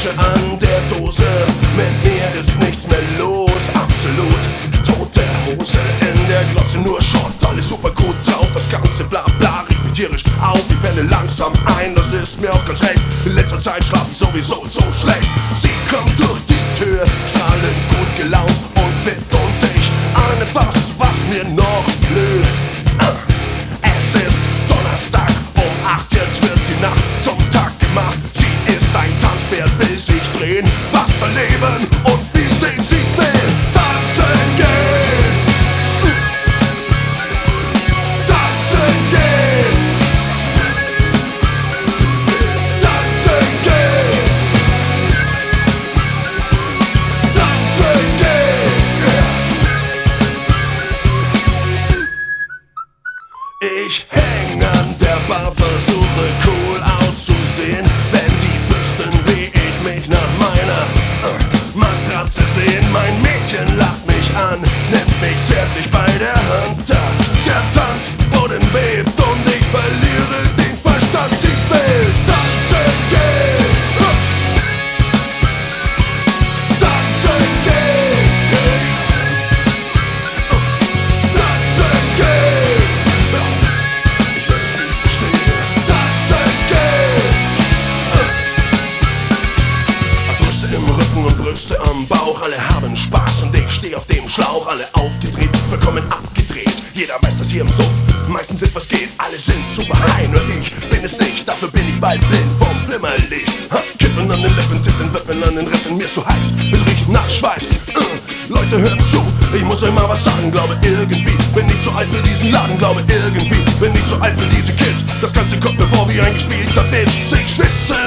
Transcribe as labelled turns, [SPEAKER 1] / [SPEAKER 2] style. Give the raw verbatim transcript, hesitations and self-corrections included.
[SPEAKER 1] Flasche an der Dose. Mit mir ist nichts mehr los, absolut tote Hose. In der Glotze nur Short, alles super gut drauf. Das ganze Blabla regt mich tierisch auf. Ich penne langsam ein, das ist mir auch ganz recht. In letzter Zeit schlaf ich sowieso so schlecht. Sie kommt durch die Tür, strahlend gut gelaunt und fit und ich ahne fast, was mir noch blüht. Es ist Donnerstag um acht, jetzt wird die Nacht zum Tag gemacht. Sie ist ein Tanzbär, will sich drehen, was erleben und viel sehen. Sie will tanzen gehen, tanzen gehen. Sie will tanzen gehen, tanzen gehen. Ich häng an der Bar, versuche cool auszusehen. Wenn die wüssten, wie ich mich nach meiner uh, Matratze sehen. Mein Mädchen lacht mich an, nimmt mich zärtlich bei der Hand. Der Tanzboden bebt und ich verliere den Verstand. Sie will tanzen gehen, uh, tanzen gehen, uh, tanzen gehen. Brüste am Bauch, alle haben Spaß und ich steh auf dem Schlauch. Alle aufgedreht, vollkommen abgedreht. Jeder weiß, dass hier im Suff meistens etwas geht. Alle sind super high, nur ich bin es nicht. Dafür bin ich bald blind vom Flimmerlicht. Ha, Kippen an den Lippen, tippen, wippen an den Rippen. Mir zu heiß, es riecht nach Schweiß. uh, Leute, hört zu, ich muss euch mal was sagen. Glaube irgendwie, bin nicht zu alt für diesen Laden. Glaube irgendwie, bin nicht zu alt für diese Kids. Das Ganze kommt mir vor wie ein gespielter Witz. Ich schwitze